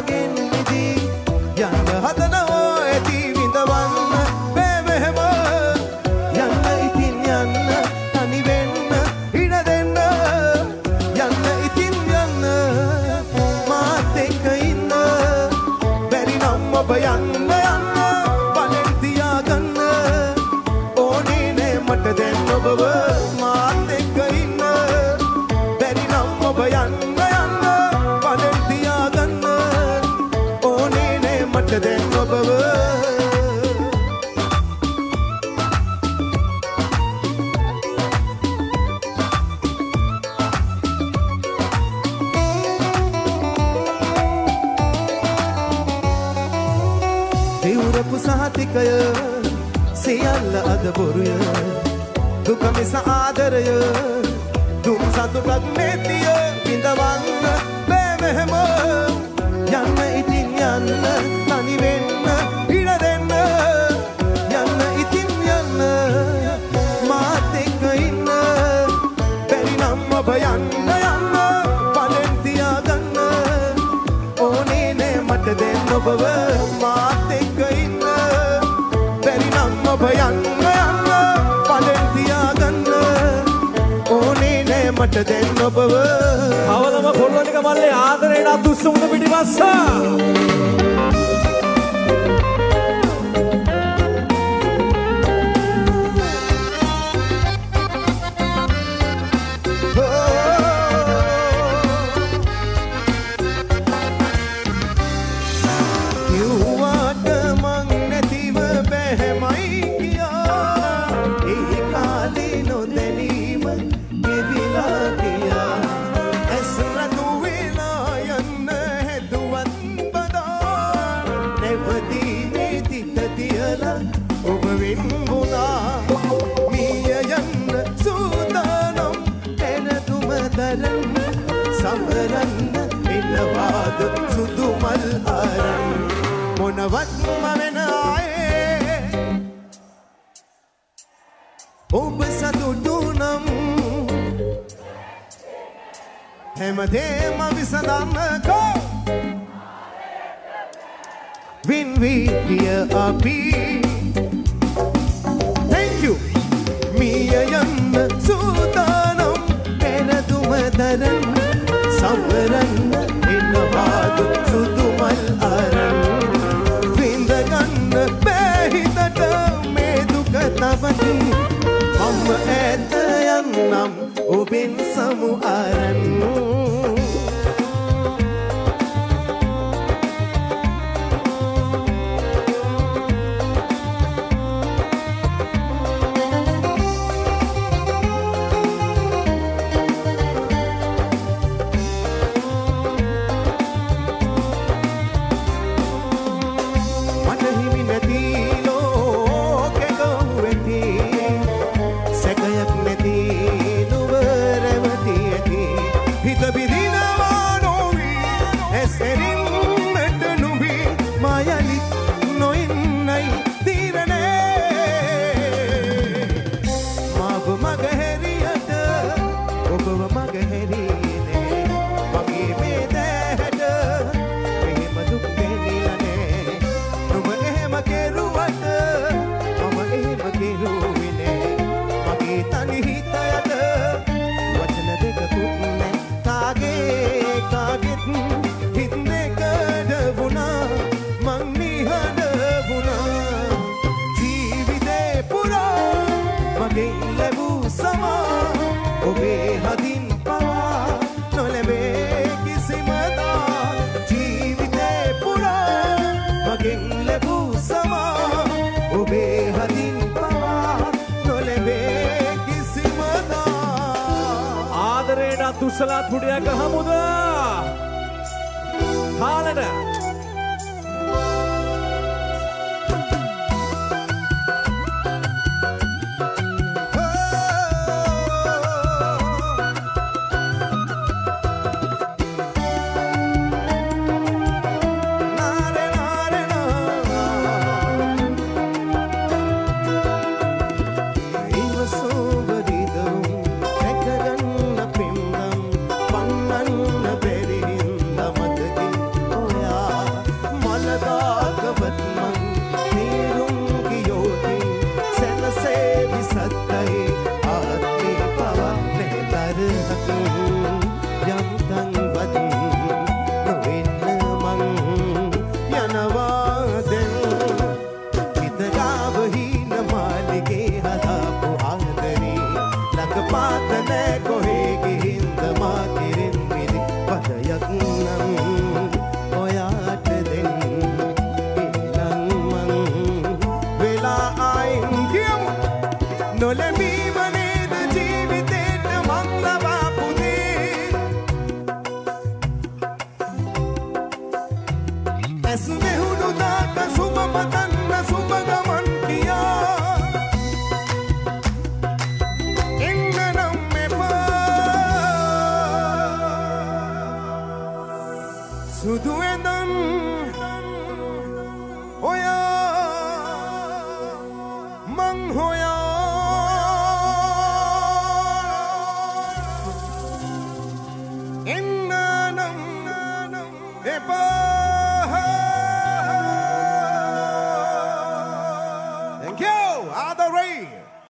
මගෙන් මිදී යන්න හදනෝ ඇති විඳවන්න බෑවෙහෙම යන්න ඉතින් යන්න තනි වෙන්න ඉඩ දෙන්න යන්න ඉතින් යන්න මාත් එක්ක ඉන්න බැරි නම් ඔබ යන්න යන්න බලෙන් තියාගන්න ඕනේ නේ මට දැන් ඔබව මාත් එක්ක ඉන්න බැරි නම් ඔබ යන්න යන්න බලෙන් තියාගන්න ඕනේ නේ මට දැන් ඔබව දිවුරපු සහතිකය සියල්ල අද බොරුය දුක මිස ආදරය දුම් සතුටක් නැතිය විඳවන්න බෑ මෙහෙම යන්න ඉතින් යන්න තනි වෙන්න ඉඩ දෙන්න යන්න ඉතින් යන්න මාත් එක්ක ඉන්න බැරි නම් ඔබ යන්න යන්න බලෙන් තියාගන්න ඕනේ නේ මට දැන් ඔබව මාත් එක්ක ඉන්න බැරි නම් ඔබ යන්න යන්න බලෙන් තියාගන්න ඕනේ නේ මට දැන් ඔබව අවලම කොල්ලනික මල්ලේ ආදරේට අදුස්සමුද පිටිපස්සා සමරන්න එනවාද සුදු මල් අරන් මොනවත්ම වෙන ආයේ ඔබ සතුටු නම් හැමදේම විසඳන්නකෝ වින්විය අපි thank you මිය යන්න සූදානම් පෙරදුම දරන් සමරන්න එනවාද සුදු මල් අරන් විඳගන්න බෑ හිතට මේ දුක තවතින් මම ඈත යන්නම් ඔබෙන් සමු අරන් තුස්සලාත් පුඩියක් ගහමුද කාලට ඔයා මැස් මෙහුණු දාට සුබ පතන්න සුබ ගමන් කියා එන්න නම් එපා සුදු ඇඳන්